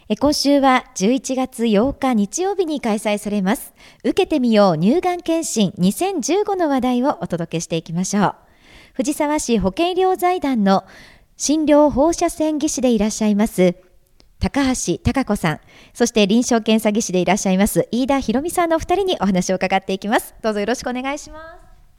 今週は11月8日日曜日に開催されます受けてみよう乳がん検診2015の話題をお届けしていきましょう。藤沢市保健医療財団の診療放射線技師でいらっしゃいます高橋貴子さん、そして臨床検査技師でいらっしゃいます飯田博美さんのお二人にお話を伺っていきます。どうぞよろしくお願いします。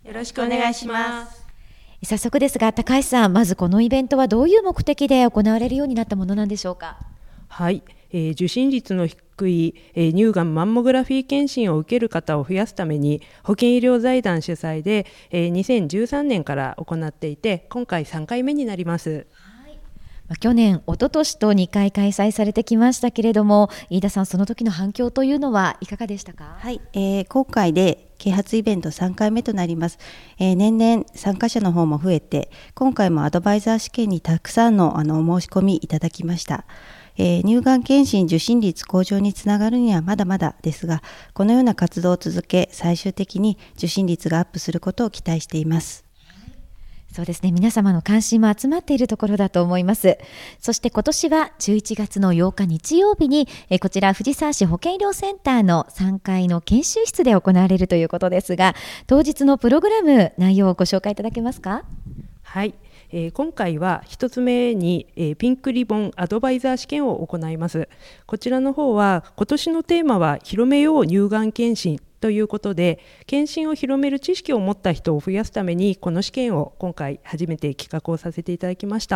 よろしくお願いします。 早速ですが高橋さん、まずこのイベントはどういう目的で行われるようになったものなんでしょうか。 はい、受診率の低い、乳がんマンモグラフィー検診を受ける方を増やすために保健医療財団主催で、2013年から行っていて今回3回目になります。 去年、一昨年と2回開催されてきましたけれども、飯田さん、その時の反響というのはいかがでしたか。 はい、今回で啓発イベント3回目となります。年々参加者の方も増えて、今回もアドバイザー試験にたくさんのお申し込みいただきました。乳がん検診受診率向上につながるにはまだまだですが、このような活動を続け、最終的に受診率がアップすることを期待しています。 そうですね、皆様の関心も集まっているところだと思います。そして今年は11月の8日日曜日にこちら藤沢市保健医療センターの3階の研修室で行われるということですが、当日のプログラム内容をご紹介いただけますか。 はい、今回は1つ目に、ピンクリボンアドバイザー試験を行います。こちらの方は今年のテーマは広めよう乳がん検診ということで、検診を広める知識を持った人を増やすためにこの試験を今回初めて企画をさせていただきました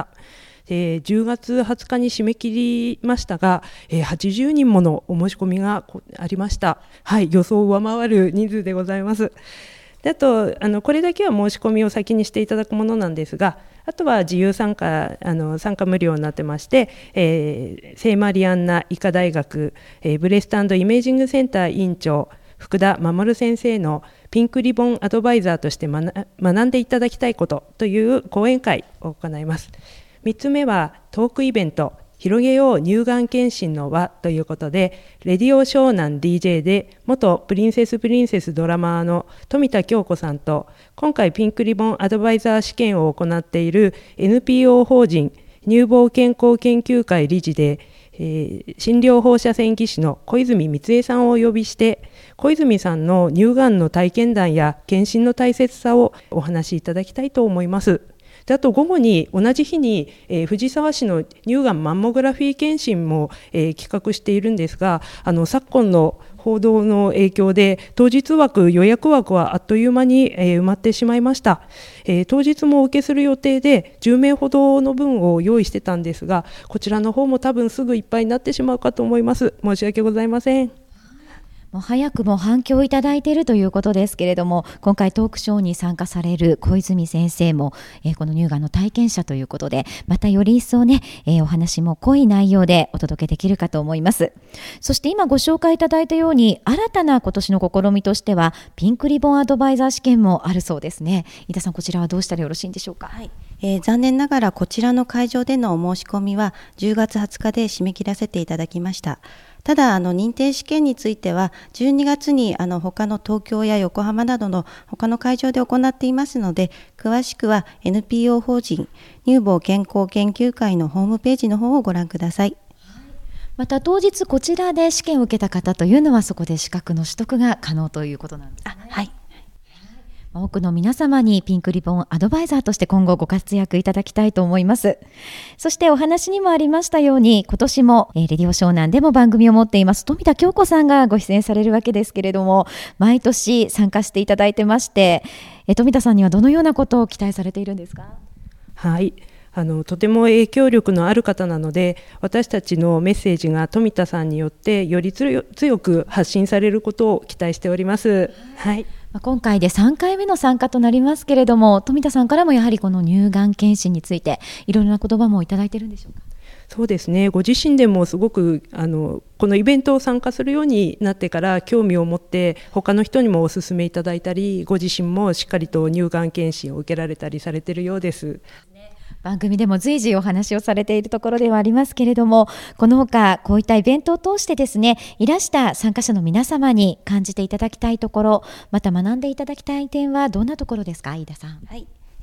。10月20日に締め切りましたが、80人ものお申し込みがありました。はい、予想を上回る人数でございます。であとこれだけは申し込みを先にしていただくものなんですが、あとは自由参加参加無料になってまして、聖マリアンナ医科大学、ブレスト&イメージングセンター委員長福田守先生のピンクリボンアドバイザーとして学んでいただきたいことという講演会を行います。3つ目はトークイベント、広げよう乳がん検診の輪ということで、レディオ湘南 DJ で元プリンセスドラマーの富田京子さんと、今回ピンクリボンアドバイザー試験を行っている NPO 法人乳房健康研究会理事で、診療放射線技師の小泉光恵さんをお呼びして、小泉さんの乳がんの体験談や検診の大切さをお話しいただきたいと思います。であと午後に同じ日に、藤沢市の乳がんマンモグラフィー検診も、企画しているんですが、昨今の報道の影響で当日予約枠はあっという間に、埋まってしまいました。当日もお受けする予定で10名ほどの分を用意してたんですが、こちらの方も多分すぐいっぱいになってしまうかと思います。申し訳ございません。 もう早くも反響いただいているということですけれども、今回トークショーに参加される小泉先生も、この乳がんの体験者ということで、またより一層ね、お話も濃い内容でお届けできるかと思います。そして今ご紹介いただいたように、新たな今年の試みとしてはピンクリボンアドバイザー試験もあるそうですね。飯田さん、こちらはどうしたらよろしいんでしょうか。 はい、残念ながらこちらの会場でのお申し込みは10月20日で締め切らせていただきました。ただ認定試験については12月に他の東京や横浜などの他の会場で行っていますので、詳しくは NPO 法人乳房健康研究会のホームページの方をご覧ください。 また当日こちらで試験を受けた方というのはそこで資格の取得が可能ということなんですね。 はい、 多くの皆様にピンクリボンアドバイザーとして今後ご活躍いただきたいと思います。そしてお話にもありましたように、今年もレディオ湘南でも番組を持っています富田京子さんがご出演されるわけですけれども、毎年参加していただいてまして、富田さんにはどのようなことを期待されているんですか。 はい、とても影響力のある方なので、私たちのメッセージが富田さんによってより強く発信されることを期待しております。はい、 今回で3回目の参加となりますけれども、富田さんからもやはりこの乳がん検診についていろいろな言葉もいただいているんでしょうか。 そうですね、ご自身でもすごくこのイベントを参加するようになってから興味を持って他の人にもお勧めいただいたり、ご自身もしっかりと乳がん検診を受けられたりされているようです。 番組でも随時お話をされているところではありますけれども、このほかこういったイベントを通してですね、いらした参加者の皆様に感じていただきたいところ、また学んでいただきたい点はどんなところですか、飯田さん。 はい、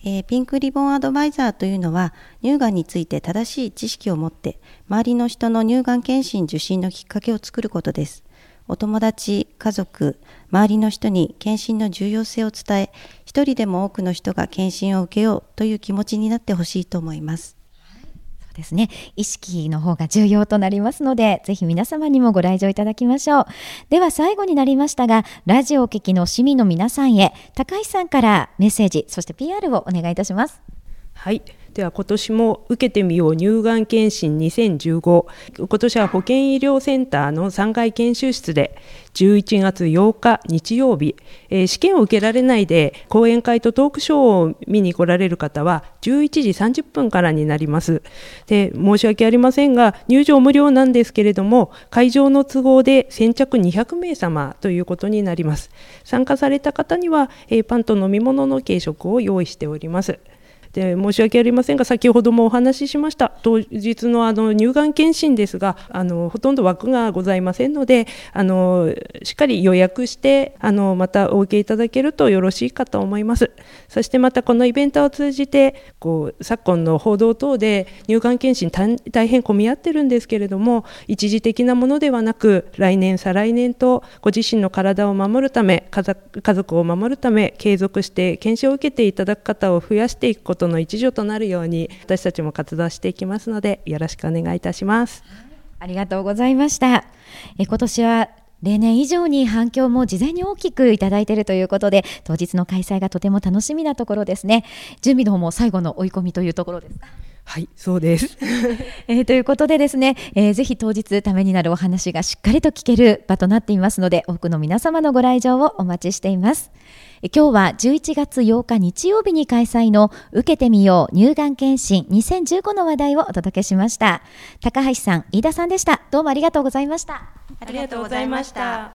ピンクリボンアドバイザーというのは、乳がんについて正しい知識を持って周りの人の乳がん検診受診のきっかけを作ることです。お友達、家族、周りの人に検診の重要性を伝え、一人でも多くの人が検診を受けようという気持ちになってほしいと思います。 そうですね、意識の方が重要となりますので、ぜひ皆様にもご来場いただきましょう。では最後になりましたが、ラジオを聴きの市民の皆さんへ、高橋さんからメッセージ、そして PR をお願いいたします。 はい、では今年も受けてみよう乳がん検診2015、今年は保健医療センターの3階研修室で11月8日日曜日、試験を受けられないで講演会とトークショーを見に来られる方は11時30分からになります。で、申し訳ありませんが入場無料なんですけれども、会場の都合で先着200名様ということになります。参加された方には、パンと飲み物の軽食を用意しております。で、申し訳ありませんが、先ほどもお話ししました当日の乳がん検診ですが、ほとんど枠がございませんので、しっかり予約してまたお受けいただけるとよろしいかと思います。そしてまたこのイベントを通じて昨今の報道等で乳がん検診大変混み合ってるんですけれども、一時的なものではなく、来年再来年とご自身の体を守るため、家族を守るため、継続して検診を受けていただく方を増やしていくことの一助となるように、私たちも活動していきますので、よろしくお願いいたします。 ありがとうございました。今年は例年以上に反響も事前に大きくいただいているということで、当日の開催がとても楽しみなところですね。準備の方も最後の追い込みというところですか？ はい、そうですということでですね、ぜひ当日ためになるお話がしっかりと聞ける場となっていますので、多くの皆様のご来場をお待ちしています。今日は11月8日日曜日に開催の受けてみよう乳がん検診2015の話題をお届けしました。高橋さん、飯田さんでした。どうもありがとうございました。 ありがとうございました。